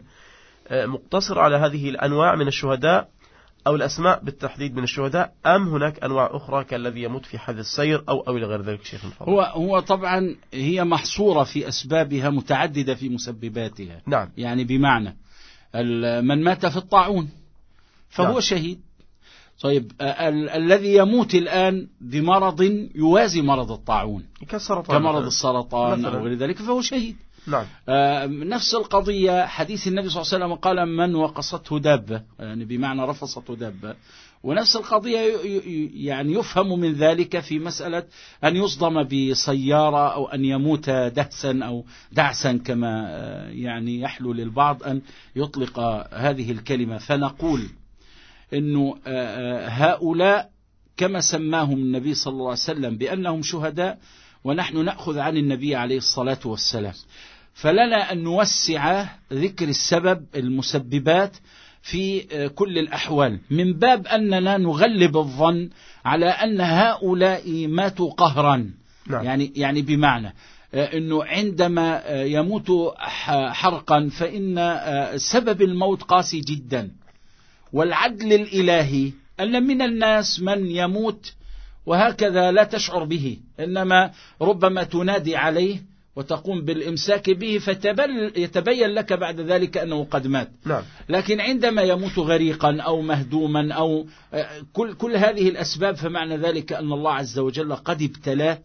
مقتصر على هذه الأنواع من الشهداء أو الأسماء بالتحديد من الشهداء، أم هناك أنواع أخرى كالذي يموت في حادث السير أو أو إلى غير ذلك شيخ الفضل؟ هو هو طبعا هي محصورة في أسبابها متعددة في مسبباتها. نعم. يعني بمعنى من مات في الطاعون فهو نعم. شهيد. طيب ال الذي يموت الآن بمرض يوازي مرض الطاعون كالسرطان كمرض السرطان مثلاً. أو غير ذلك فهو شهيد. نعم. آه نفس القضية حديث النبي صلى الله عليه وسلم قال: من وقصته دابة، يعني بمعنى رفصته دابة. ونفس القضية يعني يفهم من ذلك في مسألة أن يصدم بسيارة أو أن يموت دهسا أو دعسا كما يعني يحلو للبعض أن يطلق هذه الكلمة. فنقول إنه هؤلاء كما سماهم النبي صلى الله عليه وسلم بأنهم شهداء، ونحن نأخذ عن النبي عليه الصلاة والسلام، فلنا أن نوسع ذكر السبب المسببات في كل الأحوال من باب أننا نغلب الظن على أن هؤلاء ماتوا قهرا. نعم. يعني يعني بمعنى أنه عندما يموت حرقا فإن سبب الموت قاسي جدا، والعدل الإلهي أن من الناس من يموت وهكذا لا تشعر به، إنما ربما تنادي عليه وتقوم بالإمساك به فيتبين لك بعد ذلك أنه قد مات. نعم. لكن عندما يموت غريقا أو مهدوما أو كل, كل هذه الأسباب فمعنى ذلك أن الله عز وجل قد ابتلاه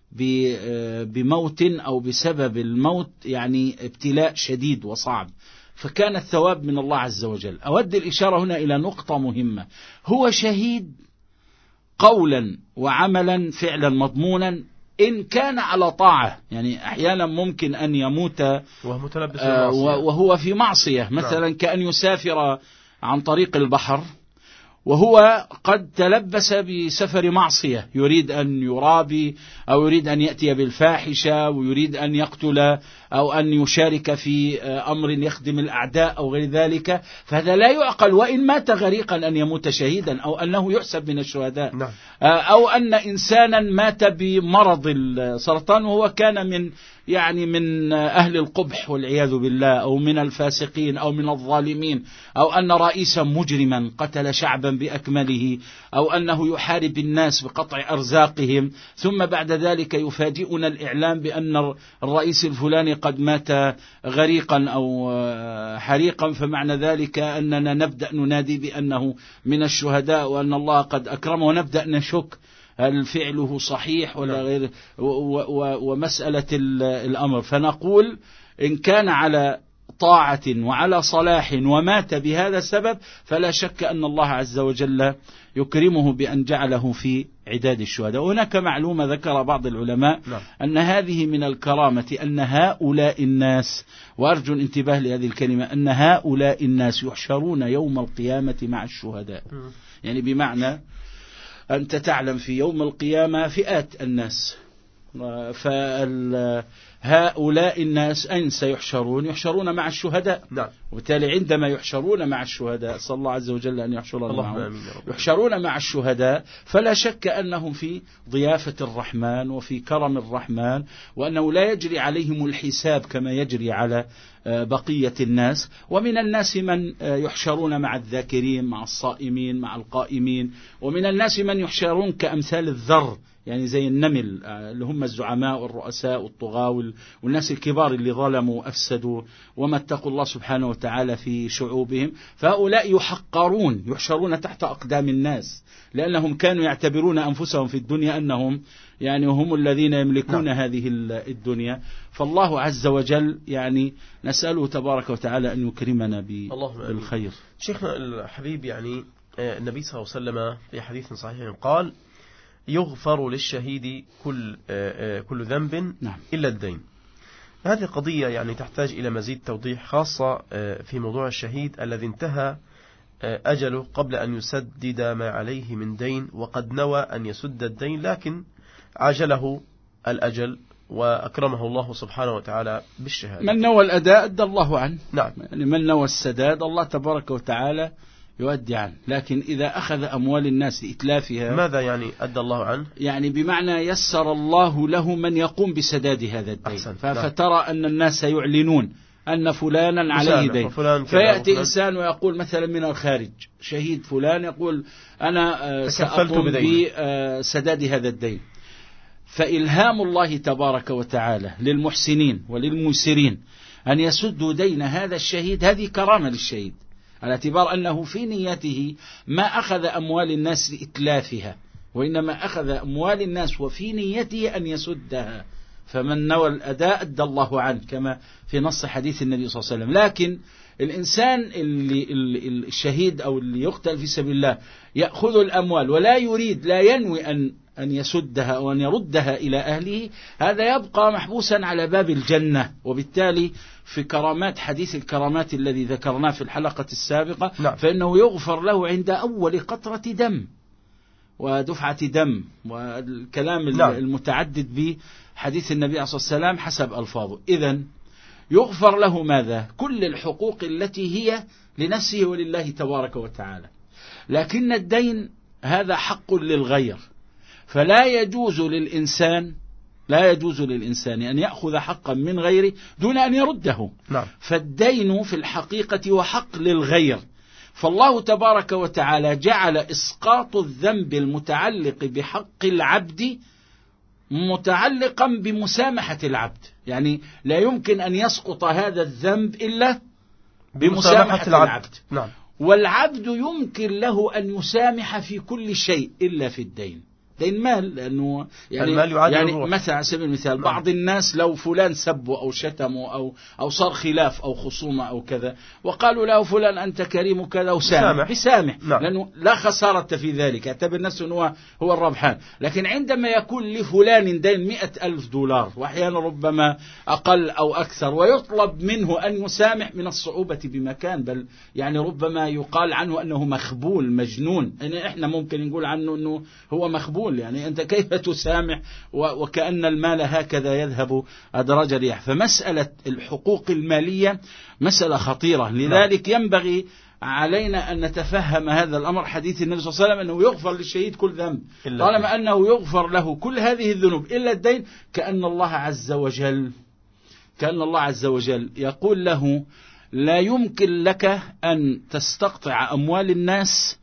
بموت أو بسبب الموت، يعني ابتلاء شديد وصعب، فكان الثواب من الله عز وجل. أود الإشارة هنا إلى نقطة مهمة: هو شهيد قولا وعملا فعلا مضمونا إن كان على طاعة. يعني أحيانا ممكن أن يموت وهو متلبس آه وهو في معصية، مثلا نعم. كأن يسافر عن طريق البحر وهو قد تلبس بسفر معصية، يريد أن يرابي أو يريد أن يأتي بالفاحشة ويريد أن يقتل أو أن يشارك في أمر يخدم الأعداء أو غير ذلك، فهذا لا يعقل. وإن مات غريقا أن يموت شهيدا أو أنه يحسب من الشهداء. نعم. أو أن إنسانا مات بمرض السرطان وهو كان من يعني من أهل القبح والعياذ بالله أو من الفاسقين أو من الظالمين، أو أن رئيسا مجرما قتل شعبا بأكمله، أو أنه يحارب الناس بقطع أرزاقهم، ثم بعد ذلك يفاجئنا الإعلام بأن الرئيس الفلاني قد مات غريقا أو حريقا، فمعنى ذلك أننا نبدأ ننادي بأنه من الشهداء وأن الله قد أكرمه، ونبدأ نشك هل فعله صحيح ولا غير، ومسألة الأمر. فنقول إن كان على طاعة وعلى صلاح ومات بهذا السبب فلا شك أن الله عز وجل يكرمه بأن جعله في عداد الشهداء. وهناك معلومة ذكر بعض العلماء نعم. أن هذه من الكرامة، أن هؤلاء الناس، وأرجو الانتباه لهذه الكلمة، أن هؤلاء الناس يحشرون يوم القيامة مع الشهداء. م. يعني بمعنى أنت تعلم في يوم القيامة فئات الناس، فهؤلاء الناس أين سيحشرون؟ يحشرون مع الشهداء. نعم. وبالتالي عندما يحشرون مع الشهداء، صلى الله عز وجل أن يحشرنا معهم، يحشرون مع الشهداء، فلا شك أنهم في ضيافة الرحمن وفي كرم الرحمن، وأنه لا يجري عليهم الحساب كما يجري على بقية الناس. ومن الناس من يحشرون مع الذاكرين، مع الصائمين، مع القائمين، ومن الناس من يحشرون كأمثال الذر، يعني زي النمل اللي هم الزعماء والرؤساء والطغاة والناس الكبار اللي ظلموا وأفسدوا وما اتقوا الله سبحانه وتعالى في شعوبهم. فهؤلاء يحقرون، يحشرون تحت أقدام الناس، لأنهم كانوا يعتبرون أنفسهم في الدنيا أنهم يعني هم الذين يملكون نعم. هذه الدنيا. فالله عز وجل يعني نسأله تبارك وتعالى أن يكرمنا بالخير. شيخنا الحبيب، يعني النبي صلى الله عليه وسلم في حديث صحيح قال يغفر للشهيد كل كل ذنب نعم. إلا الدين. هذه قضية يعني تحتاج إلى مزيد توضيح، خاصة في موضوع الشهيد الذي انتهى أجله قبل أن يسدد ما عليه من دين، وقد نوى أن يسد الدين لكن عجله الأجل وأكرمه الله سبحانه وتعالى بالشهادة. من نوى الأداء أدى الله عنه. نعم. يعني من نوى السداد الله تبارك وتعالى يؤدي عنه. لكن إذا أخذ أموال الناس لإتلافها، ماذا يعني أدى الله عنه؟ يعني بمعنى يسر الله له من يقوم بسداد هذا الدين. أحسن. فترى أن الناس يعلنون أن فلانا عليه دين، فيأتي إنسان ويقول مثلا من الخارج شهيد فلان يقول أنا سأقوم بسداد هذا الدين، فإلهام الله تبارك وتعالى للمحسنين وللمسرين أن يسدوا دين هذا الشهيد، هذه كرامة للشهيد، على اعتبار أنه في نيته ما أخذ أموال الناس لإتلافها، وإنما أخذ أموال الناس وفي نيته أن يسدها. فمن نوى الأداء أدى الله عنه، كما في نص حديث النبي صلى الله عليه وسلم. لكن الإنسان اللي الشهيد أو اللي يقتل في سبيل الله يأخذ الأموال ولا يريد، لا ينوي أن أن يسدها أو أن يردها إلى أهله، هذا يبقى محبوسا على باب الجنة. وبالتالي في كرامات حديث الكرامات الذي ذكرناه في الحلقة السابقة، نعم. فإنه يغفر له عند أول قطرة دم ودفعة دم، والكلام نعم. المتعدد بحديث النبي عليه الصلاة والسلام حسب ألفاظه. إذن يغفر له ماذا؟ كل الحقوق التي هي لنفسه ولله تبارك وتعالى. لكن الدين هذا حق للغير، فلا يجوز للإنسان لا يجوز للإنسان أن يأخذ حقا من غيره دون أن يرده. نعم. فالدين في الحقيقة هو حق للغير، فالله تبارك وتعالى جعل إسقاط الذنب المتعلق بحق العبد متعلقا بمسامحة العبد، يعني لا يمكن أن يسقط هذا الذنب إلا بمسامحة العبد. العبد. نعم. والعبد يمكن له أن يسامح في كل شيء إلا في الدين. دين مال، لأنه يعني, يعني مثلا على سبيل المثال بعض الناس لو فلان سبوا أو شتموا أو, أو صار خلاف أو خصومة أو كذا، وقالوا له فلان أنت كريم كذا وسامح، بسامح، نعم. لأنه لا خسارة في ذلك، يعتبر نفسه أنه هو الربحان. لكن عندما يكون لفلان دين مئة ألف دولار وأحيانا ربما أقل أو أكثر، ويطلب منه أن يسامح، من الصعوبة بمكان، بل يعني ربما يقال عنه أنه مخبول مجنون. يعني إحنا ممكن نقول عنه أنه هو مخبول، يعني أنت كيف تسامح وكأن المال هكذا يذهب أدراج الرياح. فمسألة الحقوق المالية مسألة خطيرة، لذلك ينبغي علينا أن نتفهم هذا الأمر. حديث النبي صلى الله عليه وسلم أنه يغفر للشهيد كل ذنب، طالما أنه يغفر له كل هذه الذنوب إلا الدين، كأن الله عز وجل كأن الله عز وجل يقول له لا يمكن لك أن تستقطع أموال الناس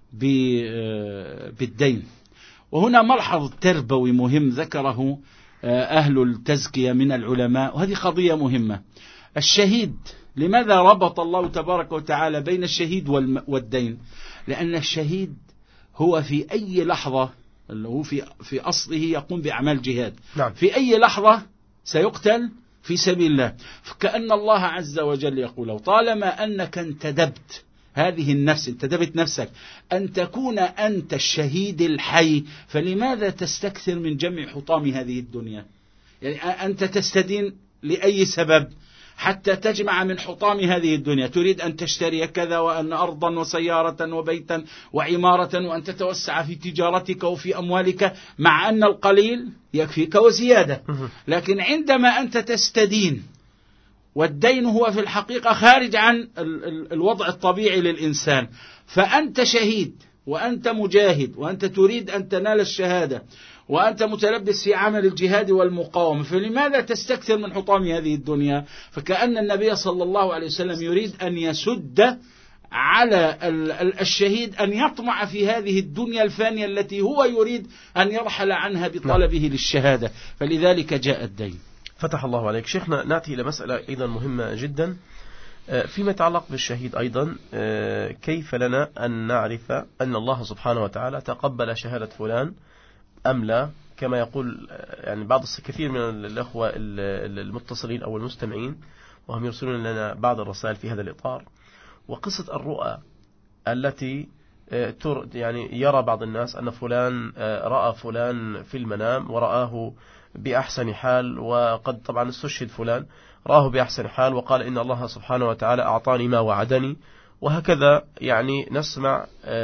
بالدين. وهنا ملحظ تربوي مهم ذكره أهل التزكية من العلماء، وهذه قضية مهمة. الشهيد، لماذا ربط الله تبارك وتعالى بين الشهيد والدين؟ لأن الشهيد هو في أي لحظة، هو في في أصله يقوم بأعمال جهاد، نعم. في أي لحظة سيقتل في سبيل الله. فكأن الله عز وجل يقول طالما أنك انتدبت هذه النفس، انتدبت نفسك أن تكون أنت الشهيد الحي، فلماذا تستكثر من جمع حطام هذه الدنيا؟ يعني أنت تستدين لأي سبب حتى تجمع من حطام هذه الدنيا؟ تريد أن تشتري كذا وأن أرضا وسيارة وبيتا وعمارة، وأن تتوسع في تجارتك وفي أموالك، مع أن القليل يكفيك وزيادة. لكن عندما أنت تستدين، والدين هو في الحقيقة خارج عن الوضع الطبيعي للإنسان، فأنت شهيد وأنت مجاهد وأنت تريد أن تنال الشهادة وأنت متلبس في عمل الجهاد والمقاومة، فلماذا تستكثر من حطام هذه الدنيا؟ فكأن النبي صلى الله عليه وسلم يريد أن يسد على الشهيد أن يطمع في هذه الدنيا الفانية التي هو يريد أن يرحل عنها بطلبه للشهادة، فلذلك جاء الدين. فتح الله عليك. شيخنا، نأتي إلى مسألة أيضا مهمة جدا فيما يتعلق بالشهيد أيضا. كيف لنا أن نعرف أن الله سبحانه وتعالى تقبل شهادة فلان أم لا، كما يقول يعني بعض كثير من الأخوة المتصلين أو المستمعين، وهم يرسلون لنا بعض الرسائل في هذا الإطار. وقصة الرؤى التي يعني يرى بعض الناس أن فلان رأى فلان في المنام ورآه بأحسن حال، وقد طبعا استشهد فلان رآه بأحسن حال وقال إن الله سبحانه وتعالى أعطاني ما وعدني، وهكذا يعني نسمع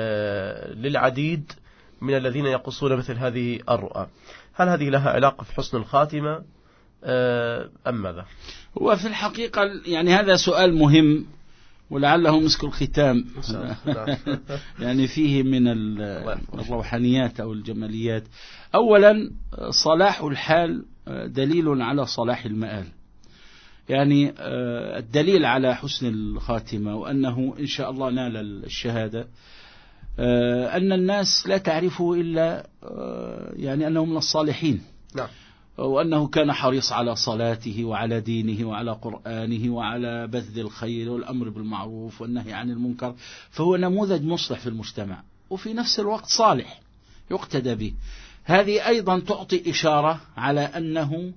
للعديد من الذين يقصون مثل هذه الرؤى. هل هذه لها علاقة في حسن الخاتمة أم ماذا؟ هو في الحقيقة يعني هذا سؤال مهم ولعله مسك الختام يعني فيه من الروحانيات أو الجماليات. أولا صلاح الحال دليل على صلاح المآل، يعني الدليل على حسن الخاتمة وأنه إن شاء الله نال الشهادة أن الناس لا تعرفه إلا يعني أنه من الصالحين. نعم. وأنه كان حريص على صلاته وعلى دينه وعلى قرآنه وعلى بذل الخير والأمر بالمعروف والنهي عن المنكر، فهو نموذج مصلح في المجتمع وفي نفس الوقت صالح يقتدى به. هذه أيضا تعطي إشارة على أنه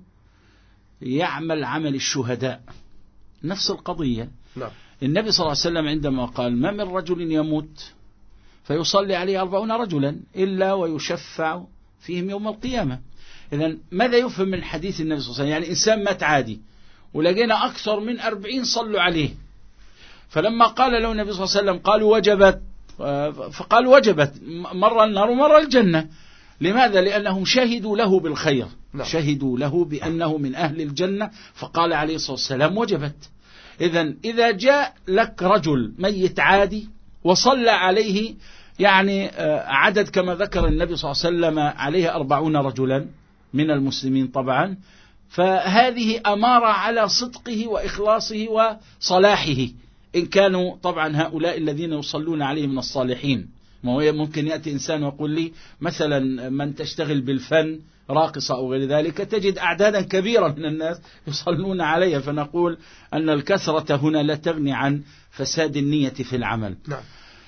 يعمل عمل الشهداء، نفس القضية. نعم. النبي صلى الله عليه وسلم عندما قال ما من رجل يموت فيصلي عليه أربعون رجلا إلا ويشفع فيهم يوم القيامة. إذن ماذا يفهم من حديث النبي صلى الله عليه وسلم؟ يعني إنسان مات عادي ولقينا أكثر من أربعين صلوا عليه، فلما قال له النبي صلى الله عليه وسلم قالوا وجبت، فقال وجبت مرة النار ومرة الجنة. لماذا؟ لأنهم شهدوا له بالخير. نعم. شهدوا له بأنه من أهل الجنة، فقال عليه الصلاة والسلام وجبت. إذن إذا جاء لك رجل ميت عادي وصلى عليه يعني عدد كما ذكر النبي صلى الله عليه وسلم عليه أربعون رجلا من المسلمين طبعا، فهذه أمارة على صدقه وإخلاصه وصلاحه، إن كانوا طبعا هؤلاء الذين يصلون عليه من الصالحين. ما هو ممكن يأتي إنسان ويقول لي مثلا من تشتغل بالفن راقصة أو غير ذلك تجد أعدادا كبيرة من الناس يصلون عليها، فنقول أن الكثرة هنا لا تغني عن فساد النية في العمل. نعم.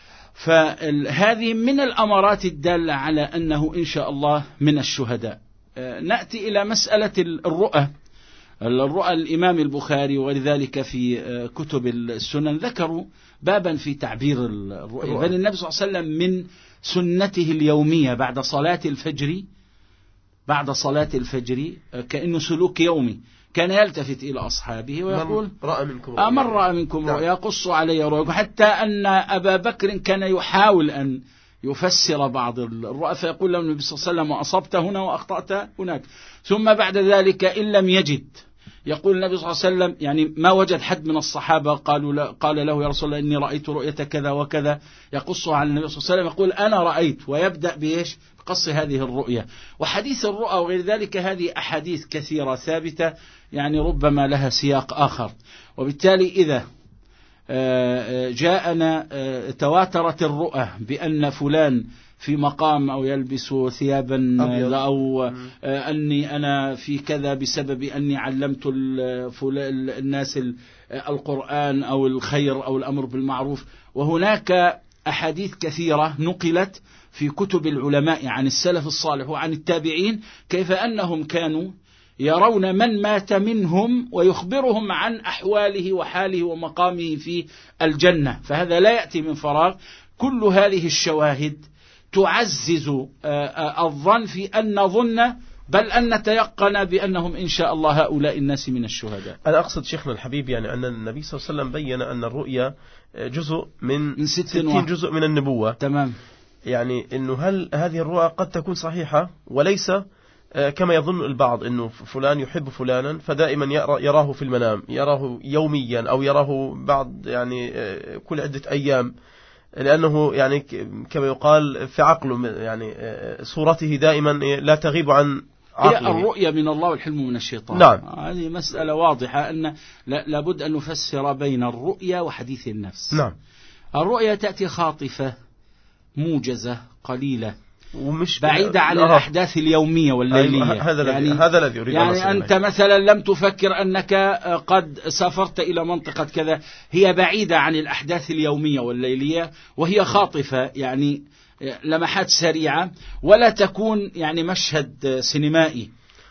فهذه من الأمارات الدالة على أنه إن شاء الله من الشهداء. نأتي إلى مسألة الرؤى. الرؤى الإمام البخاري وغير ذلك في كتب السنن ذكروا بابا في تعبير الرؤيا، بل النبي صلى الله عليه وسلم من سنته اليومية بعد صلاة الفجر بعد صلاة الفجر كأنه سلوك يومي كان يلتفت إلى أصحابه ويقول من رأى منكم رؤيا, من رأى منكم رؤيا قص علي رؤيا، حتى أن أبا بكر كان يحاول أن يفسر بعض الرؤى فيقول له النبي صلى الله عليه وسلم وأصبت هنا وأخطأت هناك. ثم بعد ذلك إن لم يجد يقول النبي صلى الله عليه وسلم يعني ما وجد حد من الصحابة قالوا لا قال له يا رسول الله إني رأيت رؤية كذا وكذا يقصها على النبي صلى الله عليه وسلم، يقول أنا رأيت، ويبدأ بإيش؟ قص هذه الرؤية. وحديث الرؤى وغير ذلك هذه أحاديث كثيرة ثابتة يعني ربما لها سياق آخر، وبالتالي إذا جاءنا تواترت الرؤى بأن فلان في مقام أو يلبس ثيابا أبيض. أو أني أنا في كذا بسبب أني علمت الناس القرآن أو الخير أو الأمر بالمعروف. وهناك أحاديث كثيرة نقلت في كتب العلماء عن السلف الصالح وعن التابعين كيف أنهم كانوا يرون من مات منهم ويخبرهم عن أحواله وحاله ومقامه في الجنة. فهذا لا يأتي من فراغ. كل هذه الشواهد تعزز الظن في أن نظن بل أن نتيقن بأنهم إن شاء الله هؤلاء الناس من الشهداء. أنا أقصد شيخنا الحبيب يعني أن النبي صلى الله عليه وسلم بيّن أن الرؤيا جزء من, من ستين جزء من النبوة. تمام. يعني أنه هل هذه الرؤى قد تكون صحيحة وليس كما يظن البعض أنه فلان يحب فلانا فدائما يراه في المنام، يراه يوميا أو يراه بعد يعني كل عدة أيام، لأنه يعني كما يقال في عقله يعني صورته دائما لا تغيب عن عقله. هي الرؤيا من الله والحلم من الشيطان. نعم. هذه مسألة واضحة أن لابد أن نفسر بين الرؤيا وحديث النفس. نعم. الرؤيا تأتي خاطفة موجزة قليلة ومش بعيدة عن أه. الأحداث اليومية والليلية. هذا يعني هذا الذي يريد يعني أنت مثلا لم تفكر أنك قد سافرت إلى منطقة كذا، هي بعيدة عن الأحداث اليومية والليلية وهي خاطفة يعني لمحات سريعة، ولا تكون يعني مشهد سينمائي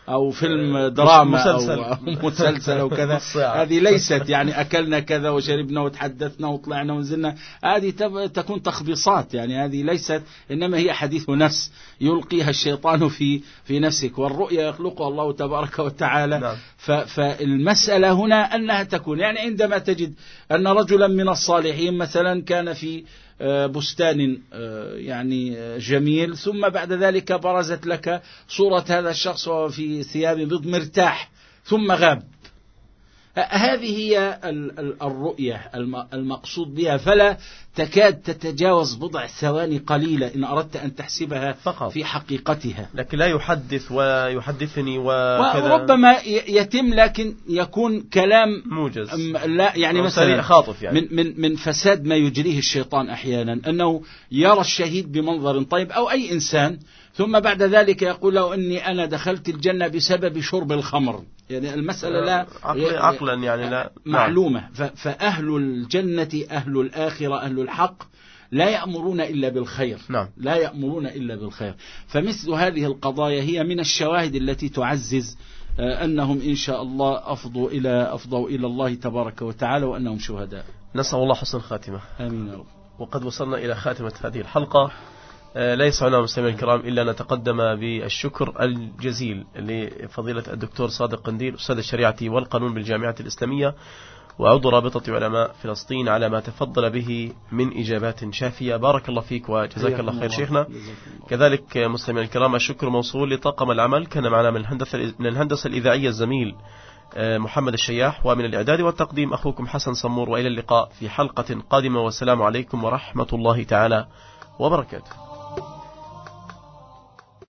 أو فيلم دراما مسلسل. أو مسلسل أو كذا. هذه ليست يعني أكلنا كذا وشربنا وتحدثنا وطلعنا ونزلنا، هذه تكون تخبيصات، يعني هذه ليست، إنما هي حديث نفس يلقيها الشيطان في في نفسك، والرؤيا يخلقها الله تبارك وتعالى. نعم. فالمسألة هنا أنها تكون يعني عندما تجد أن رجلا من الصالحين مثلا كان في بستان يعني جميل، ثم بعد ذلك برزت لك صورة هذا الشخص وهو في ثياب بيض مرتاح ثم غاب. هذه هي الرؤية المقصود بها، فلا تكاد تتجاوز بضع ثواني قليلة إن أردت أن تحسبها فقط في حقيقتها، لكن لا يحدث ويحدثني وكذا، وربما يتم لكن يكون كلام موجز، لا يعني مثلا خاطف يعني. من من من فساد ما يجريه الشيطان أحيانا أنه يرى الشهيد بمنظر طيب أو أي إنسان، ثم بعد ذلك يقول له إني أنا دخلت الجنة بسبب شرب الخمر. يعني المسألة لا عقلا يعني لا معلومة. فأهل الجنة أهل الآخرة أهل الحق لا يأمرون إلا بالخير. نعم. لا يأمرون إلا بالخير. فمثل هذه القضايا هي من الشواهد التي تعزز أنهم إن شاء الله أفضوا إلى أفضوا إلى الله تبارك وتعالى وأنهم شهداء. نسأل الله حسن الخاتمة. آمين يا رب. وقد وصلنا إلى خاتمة هذه الحلقة. لا يسعنا مستمعينا الكرام إلا نتقدم بالشكر الجزيل لفضيلة الدكتور صادق قنديل أستاذ الشريعة والقانون بالجامعة الإسلامية وعضو رابطة علماء فلسطين على ما تفضل به من إجابات شافية. بارك الله فيك وجزاك الله خير شيخنا. كذلك مستمعينا الكرام الشكر موصول لطاقم العمل، كان معنا من الهندسة, من الهندسة الإذاعية الزميل محمد الشياح، ومن الإعداد والتقديم أخوكم حسن صمور، وإلى اللقاء في حلقة قادمة، والسلام عليكم ورحمة الله تعالى وبركاته.